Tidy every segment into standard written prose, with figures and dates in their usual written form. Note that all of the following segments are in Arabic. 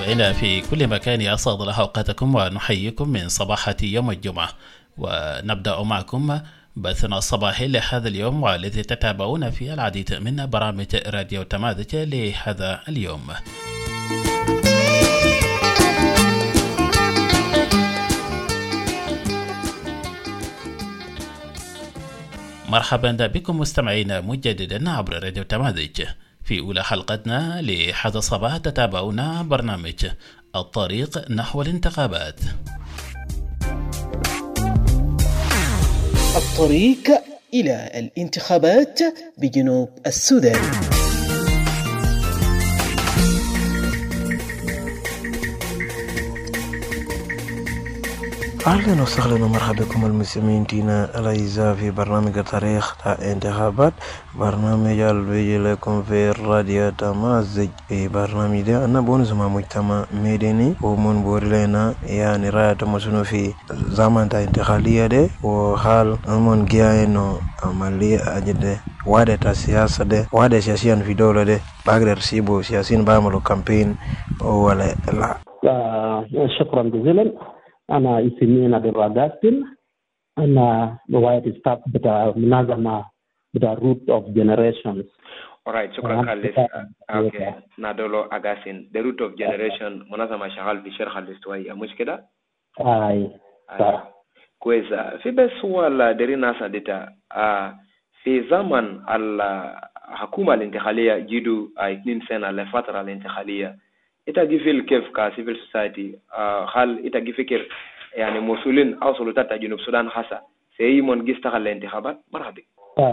مستمعينا في كل مكان أسعد الله أوقاتكم ونحييكم من صباحة يوم الجمعة، ونبدأ معكم بثنا الصباحي لهذا اليوم والذي تتابعون فيه العديد من برامج راديو تمازج لهذا اليوم. مرحبا بكم مستمعينا مجددا عبر راديو تمازج. في أولى حلقتنا لهذا الصباح تتابعون برنامج الطريق نحو الانتخابات. الطريق إلى الانتخابات بجنوب السودان. أهلا وسهلا ومرحبا بكم المستمعين الأعزاء في برنامج تاريخ الانتخابات، برنامج البيجي لكم في راديو تمازج. في برنامج ده أنا بونس مع مجتمع مدني ومن بورلنا يعني رأي تمسنو في زمن الانتخابية ده وحال من جاينو عملية أجد وادة السياسة ده وادة سياسيا في دولة ده بقدر سيبو سياسيين بعملوا كامبين ولا لا. شكرا جزيلا. أنا اسمي نادر راداتين. أنا رواية ستاف بتاع منظمة بتاع Root of Generations. Alright, شكرا خالص. أوكي. نادولو أغاسين. The Root of Generation منظمة شغال في شرح الاستوائية مش كده؟ أي. كويس. في بس سؤال درينا سادتا. في زمن الحكومة الانتخابية جدوا 2 سنة لفترة الانتخابية. إتا جيفيل كيف كسيفيل سوسايتي هل إتا جيفكر يعني مسؤولين أو سلطات جنوب السودان خاصة سيمون جيستغل الانتخابات مرحبا.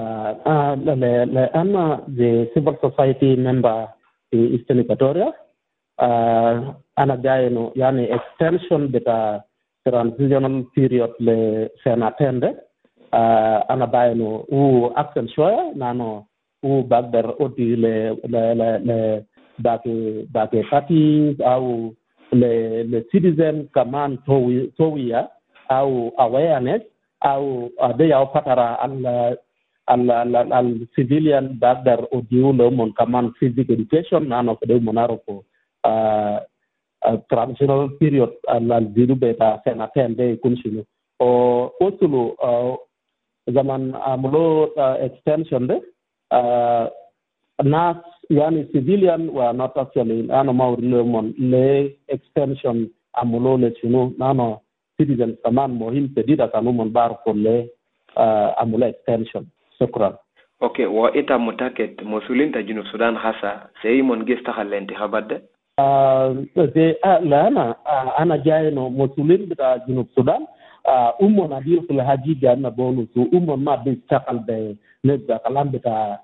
أنا the civil society member في Eastern Equatoria. أنا جاي يعني extension بتاع transitional period لسنتين. أنا باينو أكثر شوية نانو بقدر أودي ل باقي parties أو le citizen كمان توية أو awareness أو ده أو فترة ال civilian بقدر أديو لهم كمان physical education نانو كده منارفو transitional period الزيرو بيتا سنتين ده يكون شنو أو أصله زمان عملوا extension ده الناس يعني civilian were not actually أنا ما أقول لهم extension عملوا لشنو نانو citizens كمان مهم جديد كانوا من بعرفوا له عملوا extension. شكرا. أوكي وإنت متأكد مسؤولين تجنوب السودان خاصة سيمون جيستغل الانتخابات ده؟ لا أنا جاي إنه مسؤولين بتاع جنوب السودان نادير في الحقيقة أنا بونس ما بيشتغل بنبدأ كلام بتاع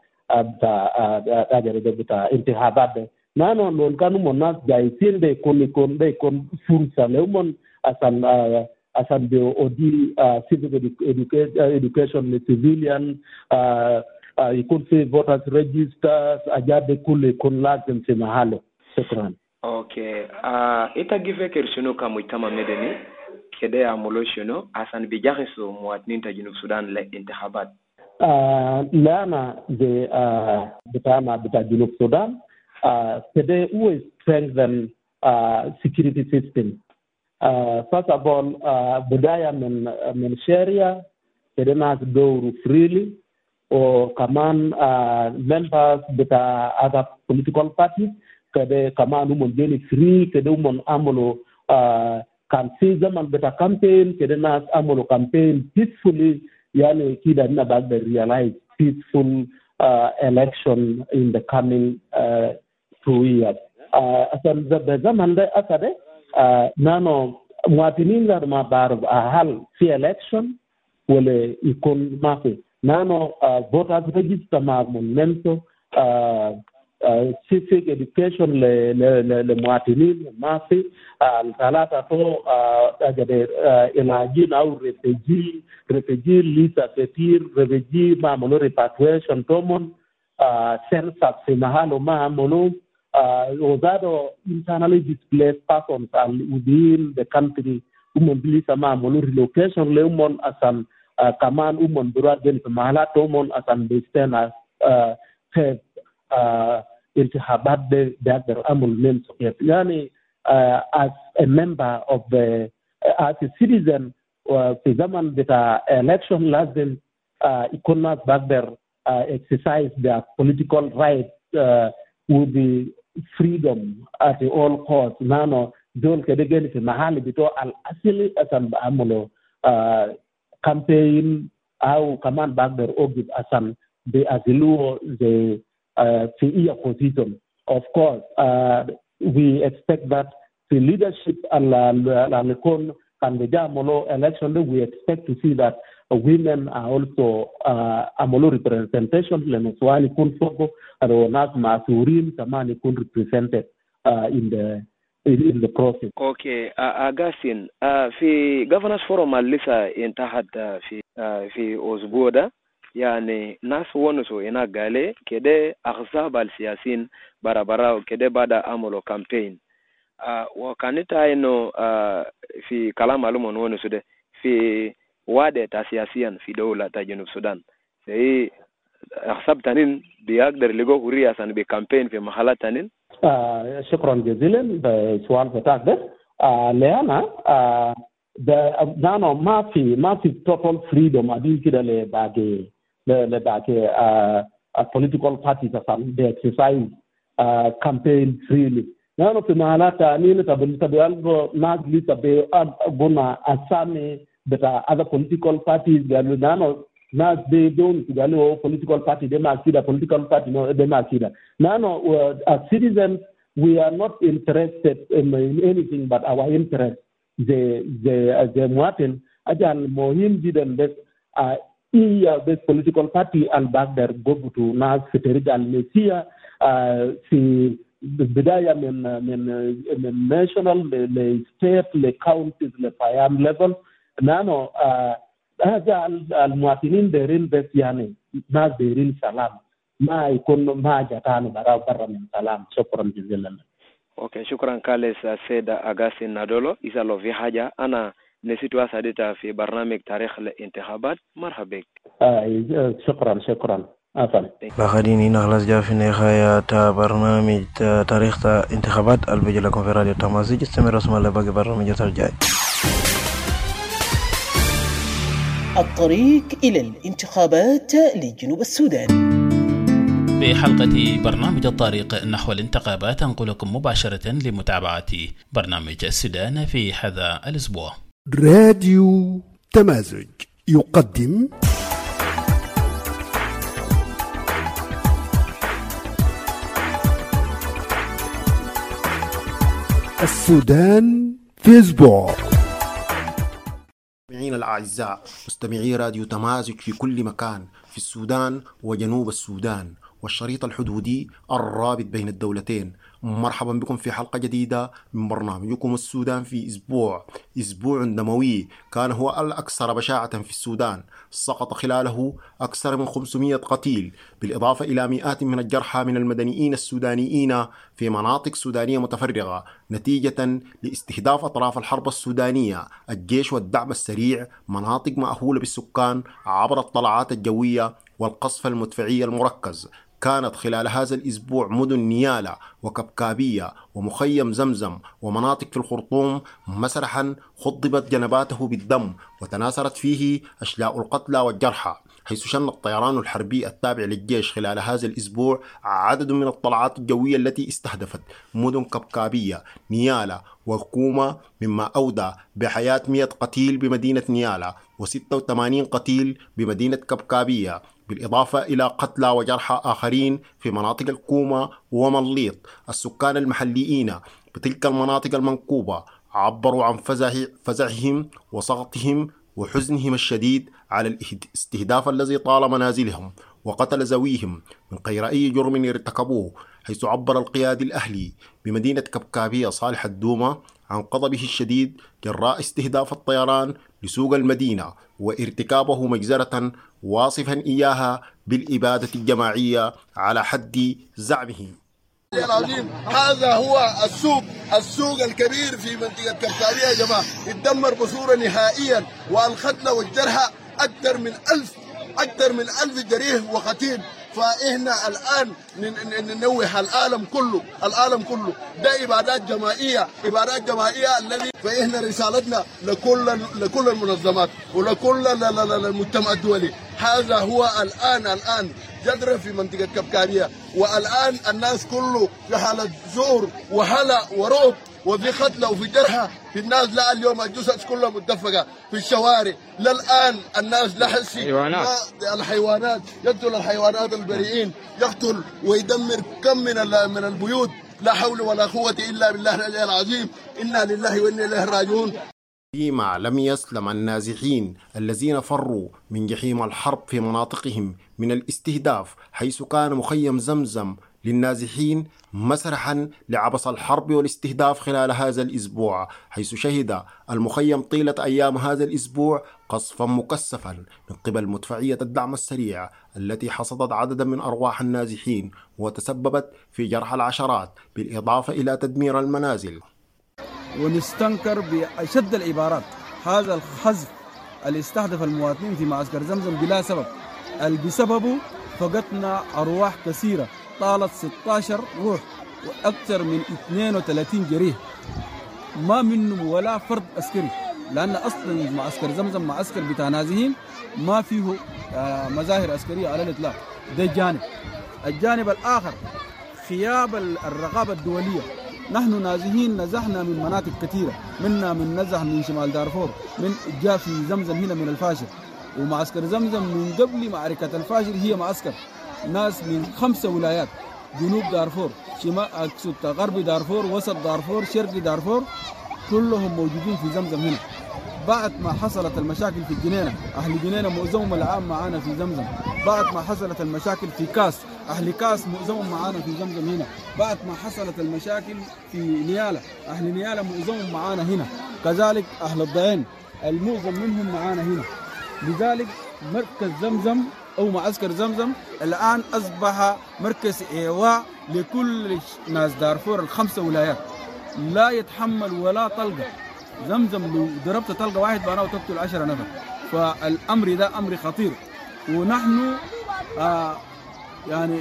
بتاع انتخابات. نانو لون كانوا الناس جايين ده يكون فرصة لهم عشان بيودي civic education للcivilian يكون في voters registers أجاد كل يكون لازم في محله. شكرا. أوكي. إنت جيفكر شنو كمجتمع مدني كده يعملوا شنو عشان بيجهزوا مواطنين تجنوب السودان للانتخابات؟ لأنا بتاع جنوب السودان today we strengthen security system. First of all بداية من شريعة كده ناس دوروا freely وكمان members بتاع other political parties كده كمان هم جيني free كده هم عملوا كان في زمن بتاع campaign كده ناس عملوا campaign peacefully يعني كده إننا بعد realize peaceful election in the coming 2 years. عشان بزمن ده أكده نانو مواطنين غير ما بعرف هل في election ولا يكون ما في نانو voters register مع منمتو civic education للمواطنين ما في الثلاثة تو أجد إلاجين أو refugee لسه كثير refugee ما عملوا repatriation تومن census في محله ما عملوا وزادوا internally displaced persons within the country لسه ما عملوا relocation لهم أصلا كمان برادين في محلات تومن أصلا بيستنا انتخابات بيقدر أمل من سقيت يعني as a member of the as a citizen في زمن بتاع election لازم يكون ناس بقدر exercise their political rights with the freedom at all costs. نانو دول كده جاني في محل بتوع الأصلي أسان بعملوا campaign أو كمان بقدر أوجد أسان بأزلوا زي في إيه position. Of course, we expect that the leadership اللي يكون كان بيعملوا election, we expect to see that women are also عملوا representation لنسوان يكون فوقه وناس مسؤولين كمان يكون represented in the process. Okay, Augustine, في governors forum اللي لسه انتهت في أسبوع ده يعني ناس ونسوا هنا قالوا كده أحزاب السياسيين برا كده بعد عملوا كامبين وكانت إنه في كلام معلوم ونسوا ده في وعدة سياسيا في دولة جنوب السودان في أحزاب تانين بيقدر يلقوا حرية عشان بكامبين في محلات تانين. شكرا جزيلا بالسؤال بتاعك ده. لأنا نانو ما في total freedom أدين كده لباقي political parties عشان they exercise campaign freely. نانو في محلات تانين تبي ناس لي تبي بنا أسامي بتاع other political parties قالوا نانو ناس they don't قالوا political party they ما كده political party no they ما كده. نانو as citizens we are not interested in anything but our interest. the مواطن أجل مهم جدا بس بس political party and بقدر go to ناس في طريق المسيا في بداية من national ل state ل counties ل فيام level. نانو هذا المواطنين دايرين بس يعني ناس دايرين سلام ما يكون ما جاتاني برا من سلام. شكرا جزيلا. اوكي شكرا كاليس سيدة أغاسين نادولو. إذا لو في حاجة أنا نسيت واسدتها في برنامج تاريخ الانتخابات. مرحبا بك. شكرا أفضل. بخديني نخلص جافي نهاية برنامج تاريخ الانتخابات البيجي لكم في راديو تمازيج. استمر اسمه لباقي برنامج الجاي. الطريق إلى الانتخابات لجنوب السودان. في حلقة برنامج الطريق نحو الانتخابات أنقلكم مباشرة لمتابعة برنامج السودان في هذا الأسبوع. راديو تمازج يقدم السودان في أسبوع. مستمعين الأعزاء، مستمعي راديو تمازج في كل مكان في السودان وجنوب السودان والشريط الحدودي الرابط بين الدولتين، مرحبا بكم في حلقة جديدة من برنامجكم السودان في أسبوع دموي كان هو الأكثر بشاعة في السودان. سقط خلاله أكثر من 500 قتيل بالإضافة إلى مئات من الجرحى من المدنيين السودانيين في مناطق سودانية متفرغة نتيجة لاستهداف أطراف الحرب السودانية الجيش والدعم السريع مناطق مأهولة بالسكان عبر الطلعات الجوية والقصف المدفعي المركز. كانت خلال هذا الأسبوع مدن نيالا وكبكابية ومخيم زمزم ومناطق في الخرطوم مسرحا خضبت جنباته بالدم وتناثرت فيه أشلاء القتلى والجرحى، حيث شن الطيران الحربي التابع للجيش خلال هذا الأسبوع عدد من الطلعات الجوية التي استهدفت مدن كبكابية نيالا والكومة، مما أودى بحياة 100 قتيل بمدينة نيالا و86 قتيل بمدينة كبكابية، بالإضافة إلى قتلى وجرحى آخرين في مناطق الكومة ومنليط. السكان المحليين بتلك المناطق المنكوبة عبروا عن فزعهم وسخطهم وحزنهم الشديد على الاستهداف الذي طال منازلهم وقتل ذويهم من غير أي جرم ارتكبوه، حيث عبر القيادي الأهلي بمدينة كبكابية صالح الدومة عن غضبه الشديد جراء استهداف الطيران لسوق المدينة وارتكابه مجزرة، واصفا إياها بالإبادة الجماعية على حد زعمه. العظيم هذا هو السوق الكبير في منطقة كبكابية يا جماعة، اتدمر بصورة نهائيا، والقتلى والجرحى أكثر من 1000 جريح وقتيل فإحنا الآن ننوه العالم كله ده عبادات جماعية الذي فإحنا رسالتنا لكل المنظمات ولكل المجتمع الدولي. هذا هو الآن جدرة في منطقة كبكارية، والآن الناس كله في حالة ذعر وهلع ورعب وفي قتلى وفي جرحى في الناس. لا اليوم الجثث كلها متدفقة في الشوارع. للآن الناس لا حسي الحيوانات يقتل الحيوانات البريئين، يقتل ويدمر كم من البيوت. لا حول ولا قوة إلا بالله العلي العظيم. إنا لله وإنا إليه راجعون. فيما لم يسلم النازحين الذين فروا من جحيم الحرب في مناطقهم من الاستهداف، حيث كان مخيم زمزم للنازحين مسرحا لعبث الحرب والاستهداف خلال هذا الأسبوع، حيث شهد المخيم طيلة أيام هذا الأسبوع قصفا مكثفا من قبل مدفعية الدعم السريع التي حصدت عددا من أرواح النازحين وتسببت في جرح العشرات، بالإضافة إلى تدمير المنازل. ونستنكر بأشد العبارات هذا الخزف اللي استهدف المواطنين في معسكر زمزم بلا سبب، اللي بسببه فقدنا أرواح كثيرة طالت 16 روح وأكثر من 32 جريح، ما منهم ولا فرد عسكري، لأن أصلا معسكر زمزم معسكر بتاع نازحين ما فيه مظاهر عسكرية على الإطلاق. ده جانب. الجانب الآخر غياب الرقابة الدولية. نحن نازحين نزحنا من مناطق كثيرة، منا من نزح من شمال دارفور، من جاء في زمزم هنا من الفاشر، ومعسكر زمزم من قبل معركة الفاشر هي معسكر ناس من 5 ولايات، جنوب دارفور، شمال غرب دارفور، وسط دارفور، شرق دارفور، كلهم موجودين في زمزم هنا. بعد ما حصلت المشاكل في الجنينة، أهل جنينة معظمهم العام معانا في زمزم. بعد ما حصلت المشاكل في كاس، أهل كاس معظمهم معانا في زمزم هنا. بعد ما حصلت المشاكل في نيالة، أهل نيالة معظمهم معانا هنا. كذلك أهل الضيان المعظم منهم معانا هنا. لذلك مركز زمزم أو معسكر زمزم الآن أصبح مركز إيواء لكل ناس دارفور ال5 ولايات، لا يتحمل ولا طلقة. زمزم لو ضربت طلقة واحد بأنا وتقتل 10 نفر. فالأمر ده أمر خطير، ونحن يعني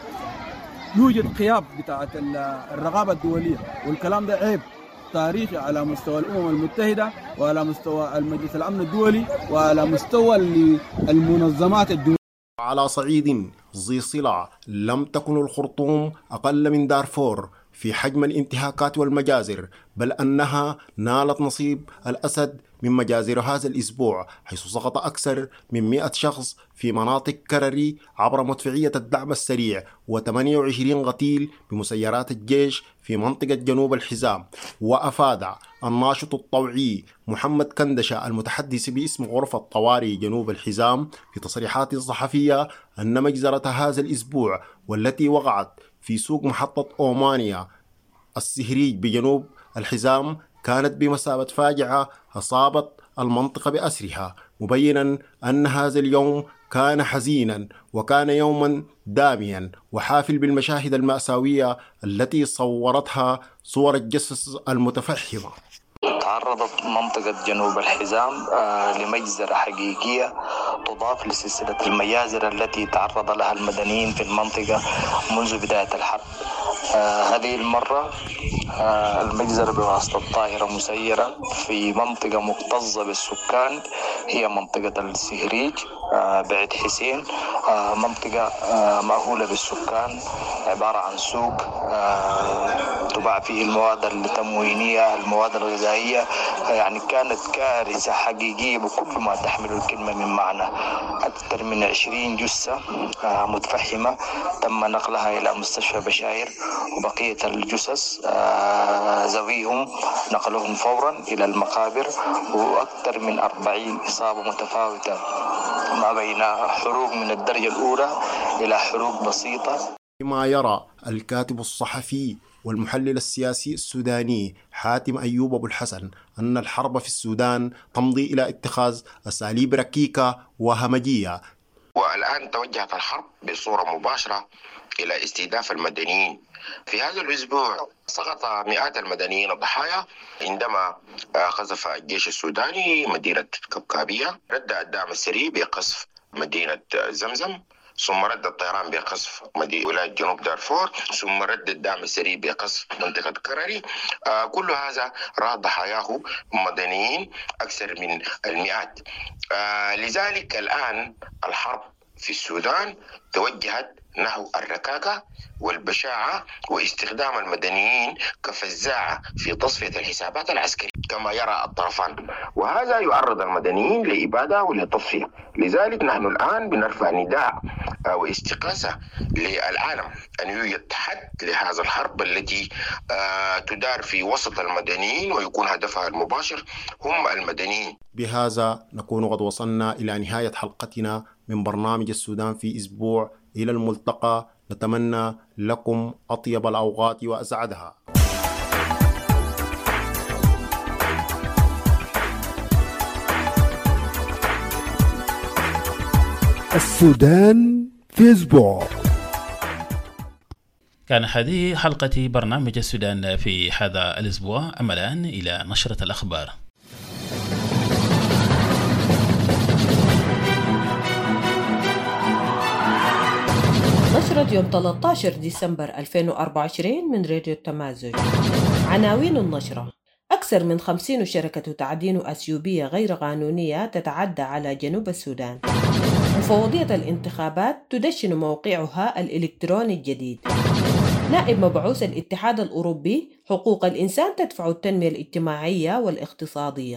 يوجد غياب بتاعت الرقابة الدولية، والكلام ده عيب تاريخي على مستوى الأمم المتحدة وعلى مستوى المجلس الأمن الدولي وعلى مستوى المنظمات الدولية. على صعيد ذي صلة، لم تكن الخرطوم أقل من دارفور في حجم الانتهاكات والمجازر، بل أنها نالت نصيب الأسد من مجازر هذا الأسبوع، حيث سقط أكثر من 100 شخص في مناطق كرري عبر مدفعية الدعم السريع، و28 قتيل بمسيرات الجيش في منطقة جنوب الحزام. وأفاد الناشط الطوعي محمد كندشة المتحدث باسم غرفة طوارئ جنوب الحزام في تصريحات صحفية أن مجزرة هذا الأسبوع والتي وقعت في سوق محطة أومانيا السهريج بجنوب الحزام كانت بمثابة فاجعة أصابت المنطقة بأسرها، مبينا أن هذا اليوم كان حزينا وكان يوما داميا وحافل بالمشاهد المأساوية التي صورتها صور الجثث المتفحمة. تعرضت منطقة جنوب الحزام لمجزرة حقيقية تضاف لسلسلة المجازر التي تعرض لها المدنيين في المنطقة منذ بداية الحرب. هذه المرة المجزرة بواسطة طائرة مسيرة في منطقة مكتظة بالسكان، هي منطقة السهريج بعد حسين، منطقة مأهولة بالسكان، عبارة عن سوق تباع فيه المواد التموينية، المواد الغذائية. يعني كانت كارثة حقيقية بكل ما تحمل الكلمة من معنى. أكثر من 20 جثة متفحمة تم نقلها إلى مستشفى بشاير، وبقية الجثث ذويهم نقلهم فورا إلى المقابر، وأكثر من 40 إصابة متفاوتة ما بين حروق من الدرجة الأولى إلى حروق بسيطة. ما يرى الكاتب الصحفي والمحلل السياسي السوداني حاتم أيوب أبو الحسن أن الحرب في السودان تمضي إلى اتخاذ أساليب ركيكة وهمجية، والآن توجهت الحرب بصورة مباشرة إلى استهداف المدنيين. في هذا الأسبوع سقط مئات المدنيين الضحايا عندما قذف الجيش السوداني مدينة كبكابية. رد الدعم السريع بقصف مدينة زمزم، ثم رد الطيران بقصف ولاية جنوب دارفور، ثم رد الدعم السريع بقصف منطقة كرري. كل هذا راح ضحاياه مدنيين أكثر من المئات. لذلك الآن الحرب في السودان توجهت نحو الركاكة والبشاعة واستخدام المدنيين كفزاعة في تصفية الحسابات العسكرية كما يرى الطرفان، وهذا يعرض المدنيين لإبادة ولتصفية. لذلك نحن الآن بنرفع نداء واستغاثة للعالم أن يوجد حد لهذا الحرب التي تدار في وسط المدنيين ويكون هدفها المباشر هم المدنيين. بهذا نكون قد وصلنا إلى نهاية حلقتنا من برنامج السودان في أسبوع. إلى الملتقى، نتمنى لكم أطيب الأوقات وأسعدها. السودان في أسبوع. كان هذه حلقة برنامج السودان في هذا الأسبوع. أما الآن إلى نشرة الأخبار. نشرة يوم 13 ديسمبر 2024 من راديو التمازج. عناوين النشرة: أكثر من 50 شركة تعدين أثيوبية غير قانونية تتعدى على جنوب السودان. مفوضية الانتخابات تدشن موقعها الإلكتروني الجديد. نائب مبعوث الاتحاد الأوروبي: حقوق الإنسان تدفع التنمية الاجتماعية والاقتصادية.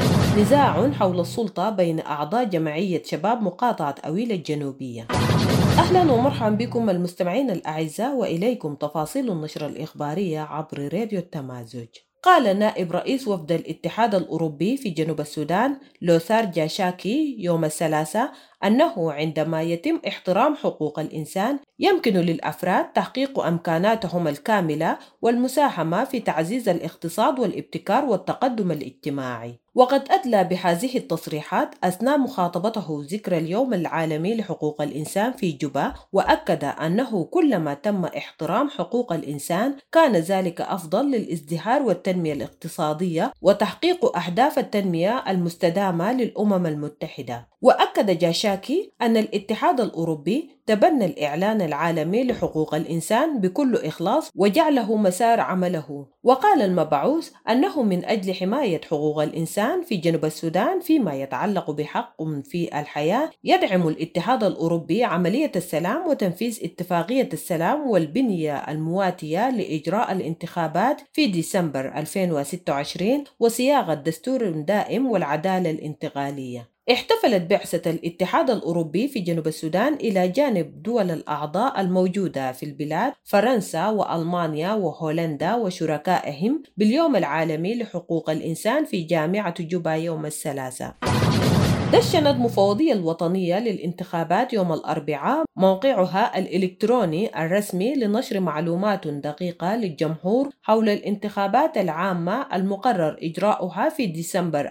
نزاع حول السلطة بين أعضاء جمعية شباب مقاطعة أويل الجنوبية. أهلا ومرحبا بكم المستمعين الأعزاء، وإليكم تفاصيل النشرة الإخبارية عبر راديو التمازج. قال نائب رئيس وفد الاتحاد الأوروبي في جنوب السودان لوثار جاشاكي يوم الثلاثاء أنه عندما يتم احترام حقوق الإنسان يمكن للأفراد تحقيق أمكاناتهم الكاملة والمساهمة في تعزيز الاقتصاد والابتكار والتقدم الاجتماعي. وقد أدلى بهذه التصريحات أثناء مخاطبته ذكرى اليوم العالمي لحقوق الإنسان في جوبا، وأكد أنه كلما تم احترام حقوق الإنسان كان ذلك أفضل للازدهار والتنمية الاقتصادية وتحقيق أهداف التنمية المستدامة للأمم المتحدة. وأكد جاشاكي أن الاتحاد الأوروبي تبنى الإعلان العالمي لحقوق الإنسان بكل إخلاص وجعله مسار عمله. وقال المبعوث أنه من أجل حماية حقوق الإنسان في جنوب السودان فيما يتعلق بحق في الحياة يدعم الاتحاد الأوروبي عملية السلام وتنفيذ اتفاقية السلام والبنية المواتية لإجراء الانتخابات في ديسمبر 2026 وصياغة دستور دائم والعدالة الانتقالية. احتفلت بعثة الاتحاد الأوروبي في جنوب السودان إلى جانب دول الأعضاء الموجودة في البلاد فرنسا وألمانيا وهولندا وشركائهم باليوم العالمي لحقوق الإنسان في جامعة جوبا يوم الثلاثاء. دشنت مفوضية الوطنية للانتخابات يوم الأربعاء موقعها الإلكتروني الرسمي لنشر معلومات دقيقة للجمهور حول الانتخابات العامة المقرر إجراؤها في ديسمبر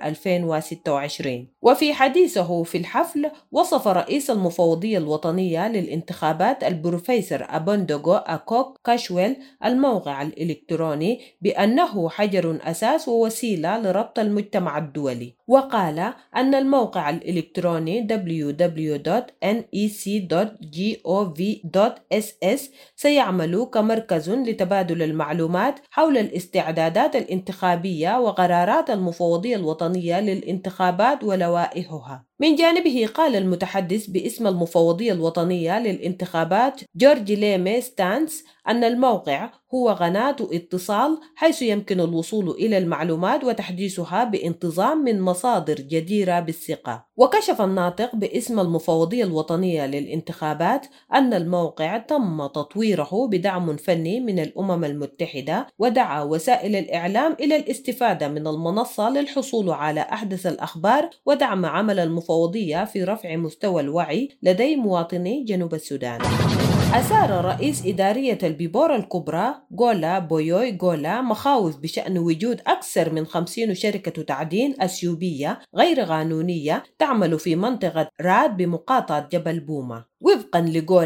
2026. وفي حديثه في الحفل وصف رئيس المفوضية الوطنية للانتخابات البروفيسور أبوندوغو أكوك كاشويل الموقع الإلكتروني بأنه حجر أساس ووسيلة لربط المجتمع الدولي. وقال أن الموقع الإلكتروني www.nec.gov.ss سيعمل كمركز لتبادل المعلومات حول الاستعدادات الانتخابية وقرارات المفوضية الوطنية للانتخابات ولوائحها. من جانبه قال المتحدث باسم المفوضية الوطنية للانتخابات جورج ليمي ستانس أن الموقع هو قناة اتصال حيث يمكن الوصول إلى المعلومات وتحديثها بانتظام من مصادر جديرة بالثقة. وكشف الناطق باسم المفوضية الوطنية للانتخابات أن الموقع تم تطويره بدعم فني من الأمم المتحدة، ودعا وسائل الإعلام إلى الاستفادة من المنصة للحصول على أحدث الأخبار ودعم عمل المفوضية في رفع مستوى الوعي لدي مواطني جنوب السودان. أثار رئيس إدارية البيبور الكبرى غولا بويوي غولا مخاوف بشأن وجود أكثر من 50 شركة تعدين أثيوبية غير قانونية تعمل في منطقة راد بمقاطعة جبل بوما. وفقا لغولا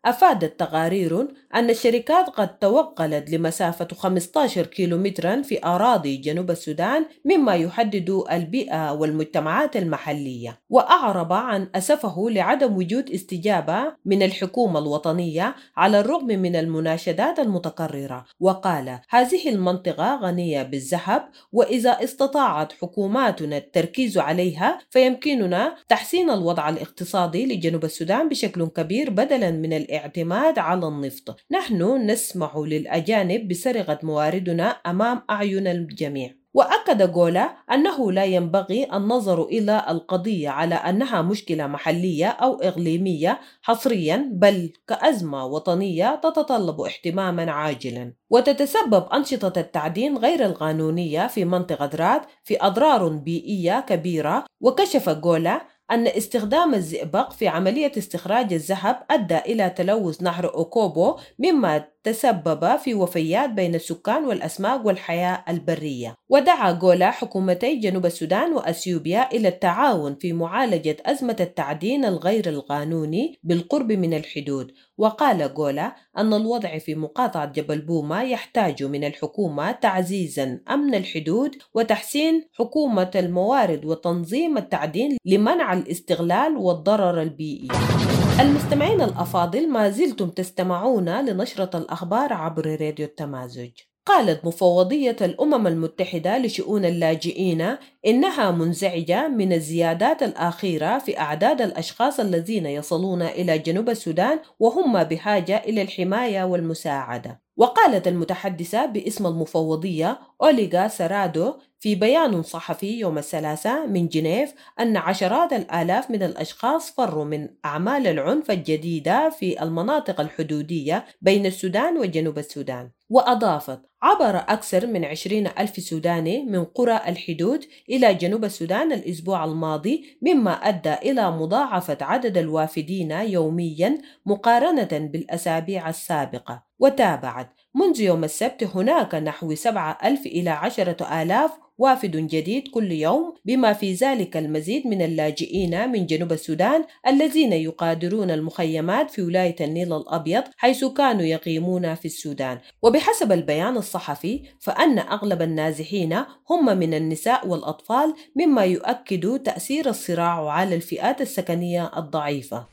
أفادت تقارير أن الشركات قد توغلت لمسافة 15 كيلومترا في أراضي جنوب السودان، مما يحدد البيئة والمجتمعات المحلية. وأعرب عن أسفه لعدم وجود استجابة من الحكومة الوطنية على الرغم من المناشدات المتكررة، وقال: هذه المنطقة غنية بالذهب، وإذا استطاعت حكوماتنا التركيز عليها فيمكننا تحسين الوضع الاقتصادي لجنوب السودان بشكل كبير بدلا من الاعتماد على النفط. نحن نسمح للأجانب بسرقة مواردنا أمام أعين الجميع. وأكد غولا أنه لا ينبغي النظر إلى القضية على أنها مشكلة محلية أو إقليمية حصريا، بل كأزمة وطنية تتطلب اهتماما عاجلا. وتتسبب أنشطة التعدين غير القانونية في منطقة رات في أضرار بيئية كبيرة. وكشف غولا أن استخدام الزئبق في عملية استخراج الذهب أدى إلى تلوث نهر أوكوبو، مما تسبب في وفيات بين السكان والأسماك والحياة البرية. ودعا غولا حكومتي جنوب السودان وأثيوبيا إلى التعاون في معالجة أزمة التعدين الغير القانوني بالقرب من الحدود. وقال غولا أن الوضع في مقاطعة جبل بوما يحتاج من الحكومة تعزيزا أمن الحدود وتحسين حكومة الموارد وتنظيم التعدين لمنع الاستغلال والضرر البيئي. المستمعين الأفاضل، ما زلتم تستمعون لنشرة الأخبار عبر راديو التمازج. قالت مفوضية الأمم المتحدة لشؤون اللاجئين إنها منزعجة من الزيادات الأخيرة في أعداد الأشخاص الذين يصلون إلى جنوب السودان وهم بحاجة إلى الحماية والمساعدة. وقالت المتحدثة باسم المفوضية أوليغا سرادو في بيان صحفي يوم الثلاثاء من جنيف أن عشرات الآلاف من الأشخاص فروا من أعمال العنف الجديدة في المناطق الحدودية بين السودان وجنوب السودان. وأضافت: عبر أكثر من 20,000 سوداني من قرى الحدود إلى جنوب السودان الأسبوع الماضي، مما أدى إلى مضاعفة عدد الوافدين يوميا مقارنة بالأسابيع السابقة. وتابعت: منذ يوم السبت هناك نحو 7,000 إلى 10,000 وافد جديد كل يوم، بما في ذلك المزيد من اللاجئين من جنوب السودان الذين يغادرون المخيمات في ولاية النيل الأبيض حيث كانوا يقيمون في السودان. وبحسب البيان الصحفي فأن أغلب النازحين هم من النساء والأطفال، مما يؤكد تأثير الصراع على الفئات السكنية الضعيفة.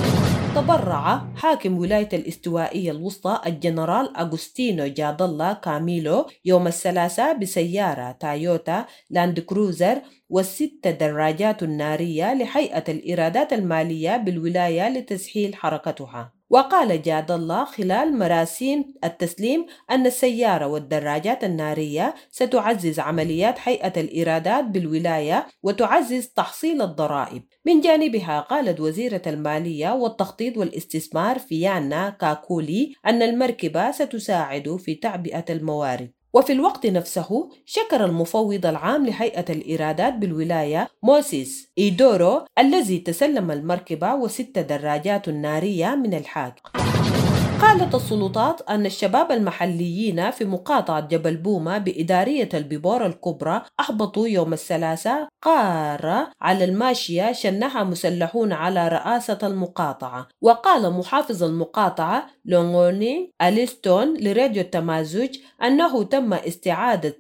تبرع حاكم ولاية الاستوائية الوسطى الجنرال أغوستينو جادالله كاميلو يوم الثلاثاء بسيارة تويوتا لاند كروزر و6 دراجات نارية لهيئة الإيرادات المالية بالولاية لتسهيل حركتها. وقال جادالله خلال مراسيم التسليم أن السيارة والدراجات النارية ستعزز عمليات هيئة الإيرادات بالولاية وتعزز تحصيل الضرائب. من جانبها قالت وزيرة المالية والتخطيط والاستثمار فيانا كاكولي أن المركبة ستساعد في تعبئة الموارد. وفي الوقت نفسه شكر المفوض العام لهيئة الإيرادات بالولاية موسيس إيدورو الذي تسلم المركبة و6 دراجات نارية من الحاكم. قالت السلطات أن الشباب المحليين في مقاطعة جبل بوما بإدارية البيبور الكبرى أحبطوا يوم الثلاثاء قارة على الماشية شنها مسلحون على رئاسة المقاطعة. وقال محافظ المقاطعة لونغوني أليستون لراديو التمازج أنه تم استعادة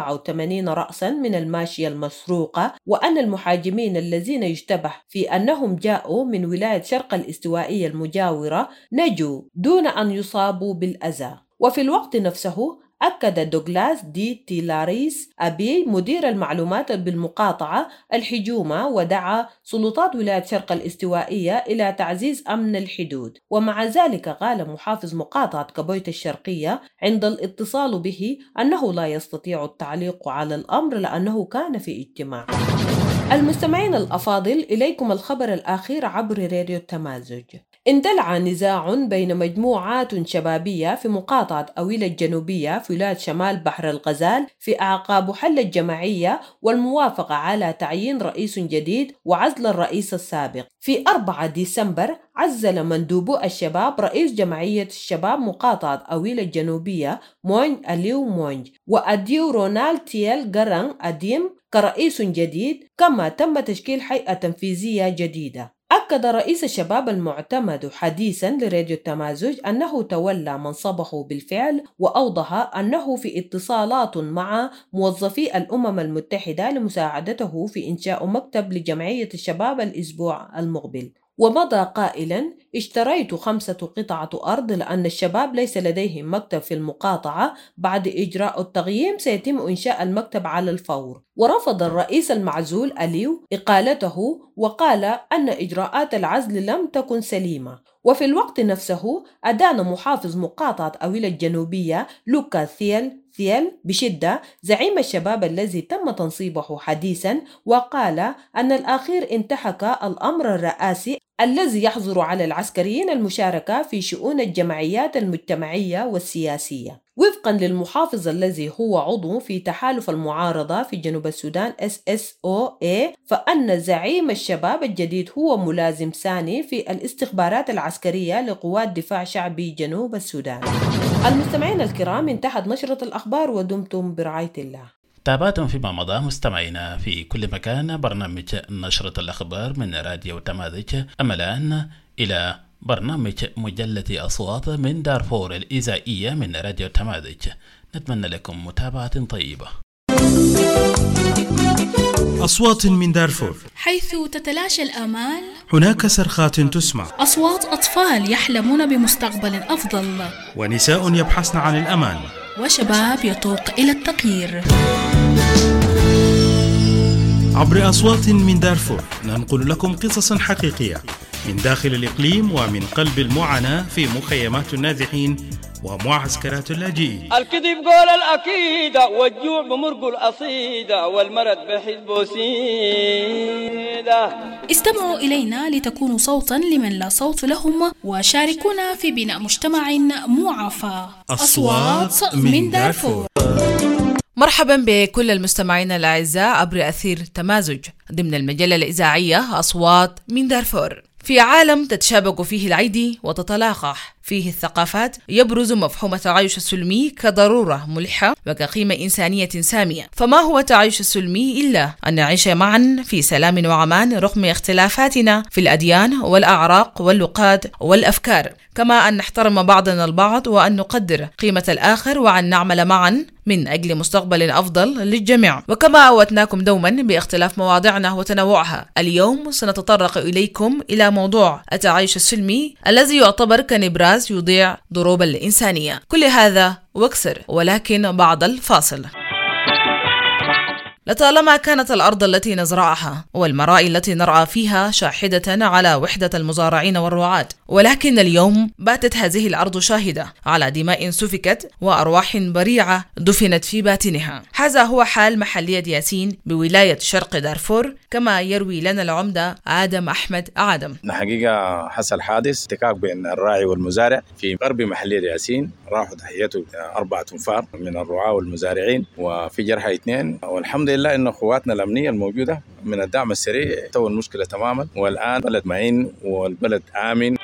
87 رأسا من الماشية المسروقة، وأن المحاجمين الذين يشتبه في أنهم جاءوا من ولاية شرق الاستوائية المجاورة نجوا دون أن يصابوا بالأذى. وفي الوقت نفسه أكد دوغلاس دي تيلاريس أبي مدير المعلومات بالمقاطعة الهجوم، ودعا سلطات ولاية شرق الاستوائية إلى تعزيز أمن الحدود. ومع ذلك قال محافظ مقاطعة كبويت الشرقية عند الاتصال به أنه لا يستطيع التعليق على الأمر لأنه كان في اجتماع. المستمعين الأفاضل، إليكم الخبر الأخير عبر راديو التمازج. اندلع نزاع بين مجموعات شبابية في مقاطعة أويلة الجنوبية في ولاية شمال بحر الغزال في أعقاب حل الجماعية والموافقة على تعيين رئيس جديد وعزل الرئيس السابق. في 4 ديسمبر عزل مندوبو الشباب رئيس جمعية الشباب مقاطعة أويلة الجنوبية مونج أليو مونج وأديو رونالد تيل غران أديم كرئيس جديد، كما تم تشكيل هيئة تنفيذية جديدة. أكد رئيس الشباب المعتمد حديثا لراديو التمازج أنه تولى منصبه بالفعل، وأوضح أنه في اتصالات مع موظفي الأمم المتحدة لمساعدته في إنشاء مكتب لجمعية الشباب الأسبوع المقبل. ومضى قائلا: اشتريت 5 قطعة أرض لأن الشباب ليس لديهم مكتب في المقاطعة. بعد إجراء التقييم سيتم إنشاء المكتب على الفور. ورفض الرئيس المعزول أليو إقالته وقال أن إجراءات العزل لم تكن سليمة. وفي الوقت نفسه أدان محافظ مقاطعة أويلا الجنوبية لوكا ثيل بشدة زعيم الشباب الذي تم تنصيبه حديثا، وقال أن الأخير انتهك الأمر الرئاسي الذي يحظر على العسكريين المشاركة في شؤون الجمعيات المجتمعية والسياسية. وفقا للمحافظ الذي هو عضو في تحالف المعارضة في جنوب السودان SSOA، فأن زعيم الشباب الجديد هو ملازم ثاني في الاستخبارات العسكرية لقوات دفاع شعبي جنوب السودان. المستمعين الكرام، انتهت نشرة الأخبار ودمتم برعاية الله. تابعتم فيما مضى مستمعينا في كل مكان برنامج نشرة الأخبار من راديو تمازج. أما الآن إلى برنامج مجلة أصوات من دارفور الإذاعية من راديو تمازج. نتمنى لكم متابعة طيبة. أصوات من دارفور، حيث تتلاشى الآمال هناك صرخات تسمع، أصوات أطفال يحلمون بمستقبل أفضل، ونساء يبحثن عن الأمان، وشباب يتوق إلى التغيير. عبر أصوات من دارفور ننقل لكم قصصا حقيقية من داخل الإقليم ومن قلب المعاناة في مخيمات النازحين ومعسكرات اللاجئين. الكذب قول الأكيدة، والجوع بمرق الأصيدة، والمرض بحزب سيدة. استمعوا إلينا لتكونوا صوتا لمن لا صوت لهم، وشاركونا في بناء مجتمع معافى. أصوات من دارفور. مرحبا بكل المستمعين الأعزاء عبر أثير تمازج ضمن المجلة الإذاعية أصوات من دارفور. في عالم تتشابك فيه الأيدي وتتلاقح فيه الثقافات، يبرز مفهوم التعايش السلمي كضرورة ملحة وكقيمة إنسانية سامية. فما هو التعايش السلمي إلا أن نعيش معا في سلام وأمان رغم اختلافاتنا في الأديان والأعراق واللغات والأفكار، كما أن نحترم بعضنا البعض وأن نقدر قيمة الآخر وأن نعمل معا من أجل مستقبل أفضل للجميع. وكما عودناكم دوما باختلاف مواضعنا وتنوعها، اليوم سنتطرق إليكم إلى موضوع التعايش السلمي الذي يعتبر كنبراس يضيع ضروب الإنسانية. كل هذا واكثر، ولكن بعد الفاصل. لطالما كانت الأرض التي نزرعها والمرائي التي نرعى فيها شاهدة على وحدة المزارعين والرعاة، ولكن اليوم باتت هذه الأرض شاهدة على دماء سفكت وأرواح بريعة دفنت في باطنها. هذا هو حال محلية ياسين بولاية شرق دارفور، كما يروي لنا العمدة آدم أحمد آدم. حقيقة حصل حادث احتكاك بين الراعي والمزارع في غرب محلية ياسين، راحوا تحيته 4 أنفار من الرعاة والمزارعين، وفي جرحى 2. والحمد لله إن أخواتنا الأمنية الموجودة من الدعم السريع تو المشكلة تماما، والآن بلد معين والبلد آمن.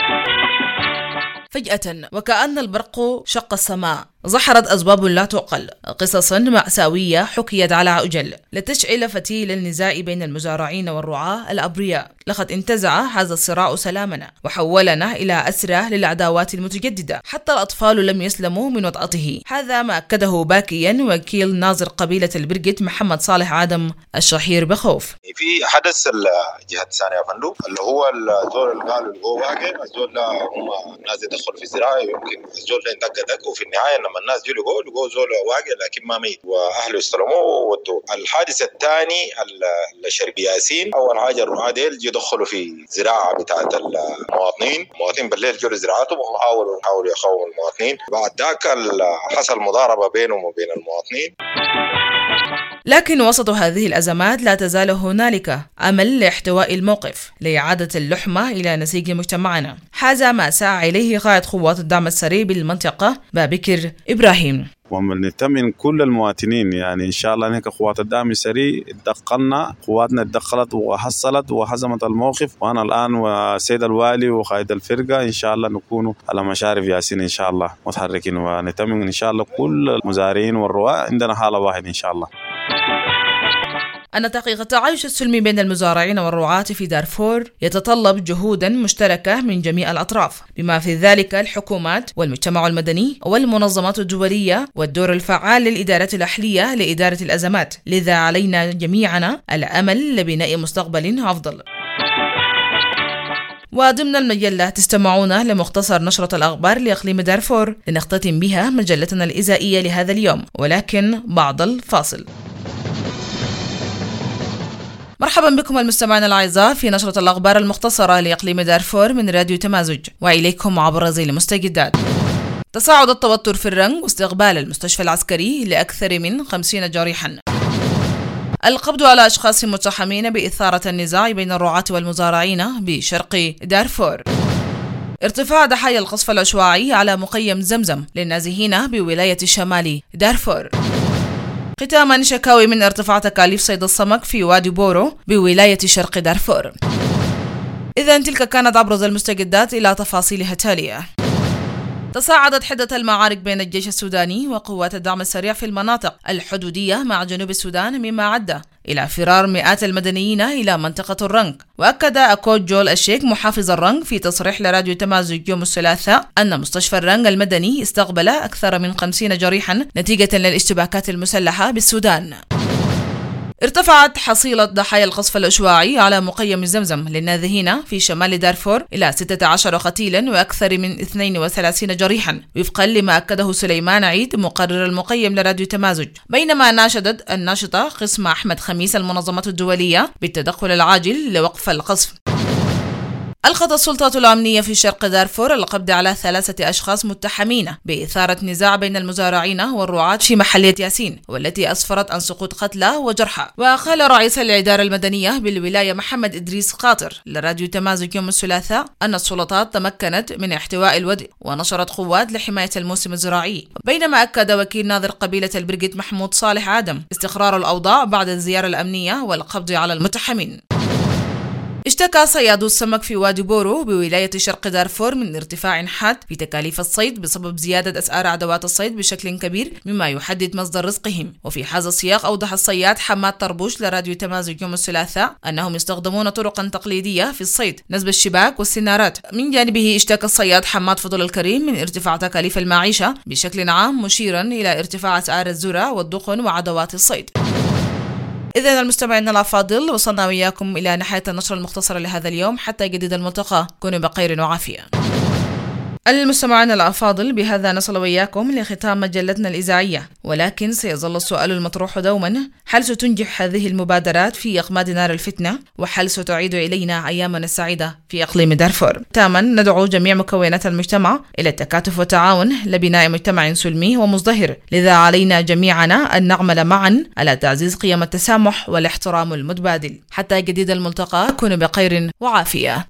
فجأة وكأن البرق شق السماء ظهرت أسباب لا تعقل، قصص مأساوية حكيت على عجل لتشعل فتيل النزاع بين المزارعين والرعاة الأبرياء. لقد انتزع هذا الصراع سلامنا وحولنا إلى أسرى للعداوات المتجددة، حتى الأطفال لم يسلموا من وطأته. هذا ما أكده باكيا وكيل ناظر قبيلة البرجت محمد صالح آدم الشهير بخوف. في حدث الجهة الثانية يا فندم اللي هو الزول اللي قالوا اللي هو واقع، الزول ده هم ناس يدخلوا في الزراعة، يمكن الزول ده دق وفي النهاية لما الناس جو لقوا زول واقع لكن ما ميت، واهله استلموه وودوه. الحادث الثاني الشرق ياسين، اول حاجه الرعاة ديل يدخلوا في زراعه بتاعت المواطنين بالليل جو زراعتهم وحاولوا يخوفوا المواطنين. بعد ذاك حصل مضاربه بينهم وبين المواطنين. لكن وسط هذه الأزمات لا تزال هنالك أمل لاحتواء الموقف لإعادة اللحمة إلى نسيج مجتمعنا. هذا ما سعى إليه قائد قوات الدعم السريع بالمنطقة بابكر إبراهيم. ونطمن كل المواطنين، يعني إن شاء الله هناك قوات الدعم السريع دخلنا، قواتنا اتدخلت وحصلت وحزمت الموقف، وأنا الآن والسيد الوالي وقائد الفرقة إن شاء الله نكونوا على مشارف ياسين إن شاء الله متحركين، ونطمن إن شاء الله كل المزارعين والرواة عندنا حالة واحدة إن شاء الله. أن تحقيق التعايش السلمي بين المزارعين والرعاة في دارفور يتطلب جهودا مشتركة من جميع الأطراف، بما في ذلك الحكومات والمجتمع المدني والمنظمات الدولية، والدور الفعال للإدارة الأهلية لإدارة الأزمات. لذا علينا جميعنا الأمل لبناء مستقبل أفضل. وضمن المجلة تستمعون لمختصر نشرة الأخبار لإقليم دارفور لنختتم بها مجلتنا الإذاعية لهذا اليوم، ولكن بعد الفاصل. مرحبا بكم المستمعين الأعزاء في نشرة الأخبار المختصرة لإقليم دارفور من راديو تمازج، وإليكم عبر زي المستجدات. تصاعد التوتر في الرنج واستقبال المستشفى العسكري لأكثر من 50 جريحا. القبض على أشخاص متحمين بإثارة النزاع بين الرعاة والمزارعين بشرق دارفور. ارتفاع ضحايا القصف العشوائي على مخيم زمزم للنازحين بولاية شمال دارفور. ختاما شكاوي من ارتفاع تكاليف صيد السمك في وادي بورو بولاية شرق دارفور. إذن تلك كانت أبرز المستجدات، إلى تفاصيلها التالية. تصاعدت حدة المعارك بين الجيش السوداني وقوات الدعم السريع في المناطق الحدودية مع جنوب السودان، مما عدى إلى فرار مئات المدنيين إلى منطقة الرنج. وأكد أكود جول الشيخ محافظ الرنج في تصريح لراديو تمازج يوم الثلاثاء أن مستشفى الرنج المدني استقبل أكثر من 50 جريحا نتيجة للاشتباكات المسلحة بالسودان. ارتفعت حصيلة ضحايا القصف العشوائي على مخيم زمزم للنازحين في شمال دارفور إلى 16 قتيلا وأكثر من 32 جريحا، وفقا لما أكده سليمان عيد مقرر المخيم لراديو تمازج، بينما ناشدت الناشطة قسم أحمد خميس المنظمات الدولية بالتدخل العاجل لوقف القصف. ألقت السلطات الأمنية في شرق دارفور القبض على 3 أشخاص متحمين بإثارة نزاع بين المزارعين والرعاة في محلية ياسين، والتي أسفرت عن سقوط قتلى وجرحى. وقال رئيس الإدارة المدنية بالولاية محمد إدريس قاطر لراديو تمازج يوم الثلاثاء أن السلطات تمكنت من احتواء الودء ونشرت قوات لحماية الموسم الزراعي، بينما أكد وكيل ناظر قبيلة البرجيت محمود صالح آدم استقرار الأوضاع بعد الزيارة الأمنية والقبض على المتحمين. اشتكى صيادو السمك في وادي بورو بولاية شرق دارفور من ارتفاع حاد في تكاليف الصيد بسبب زيادة أسعار أدوات الصيد بشكل كبير، مما يحدد مصدر رزقهم. وفي هذا السياق أوضح الصياد حماد طربوش لراديو تمازج يوم الثلاثاء أنهم يستخدمون طرقا تقليدية في الصيد نصب الشباك والسنارات. من جانبه اشتكى الصياد حماد فضل الكريم من ارتفاع تكاليف المعيشة بشكل عام، مشيرا إلى ارتفاع أسعار الذرة والدخن وعدوات الصيد. إذن المستمعين الأفاضل، وصلنا وإياكم إلى نهاية النشرة المختصرة لهذا اليوم، حتى جديد الملتقى، كونوا بخير وعافية. المستمعين الأفاضل، بهذا نصل وإياكم لختام مجلتنا الإذاعية، ولكن سيظل السؤال المطروح دوما: هل ستنجح هذه المبادرات في إخماد نار الفتنة؟ وهل ستعيد إلينا أيامنا السعيدة في إقليم دارفور؟ تاما ندعو جميع مكونات المجتمع إلى التكاتف والتعاون لبناء مجتمع سلمي ومزدهر، لذا علينا جميعنا أن نعمل معا على تعزيز قيم التسامح والاحترام المتبادل. حتى جديد الملتقى، كونوا بخير وعافية.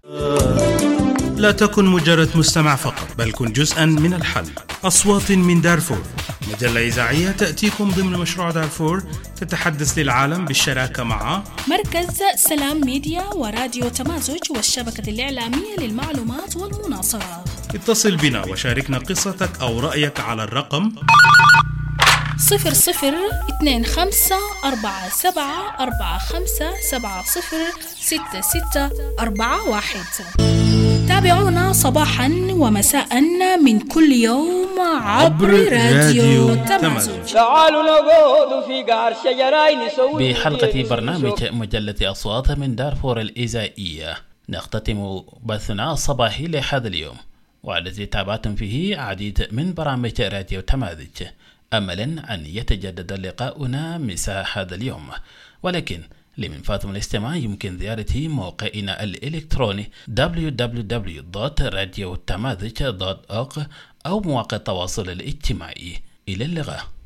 لا تكن مجرد مستمع فقط، بل كن جزءا من الحل. أصوات من دارفور، مجلة إذاعية تأتيكم ضمن مشروع دارفور، تتحدث للعالم بالشراكة مع مركز سلام ميديا وراديو تمازج والشبكة الإعلامية للمعلومات والمناصرات. اتصل بنا وشاركنا قصتك أو رأيك على الرقم 002545706641. تابعونا صباحا ومساء من كل يوم عبر راديو تمازج. تعالوا نقعد في قعر شجرين نسوي. بحلقة برنامج مجلة أصوات من دارفور الإذاعية نختتم بثنا الصباحي لهذا اليوم، والذي تابعتم فيه عديد من برامج راديو تمازج، أملا أن يتجدد لقاؤنا مساء هذا اليوم. ولكن لمن فاتم الاستماع يمكن زيارة موقعنا الإلكتروني www.radiotamazig.org أو مواقع التواصل الاجتماعي. إلى اللقاء.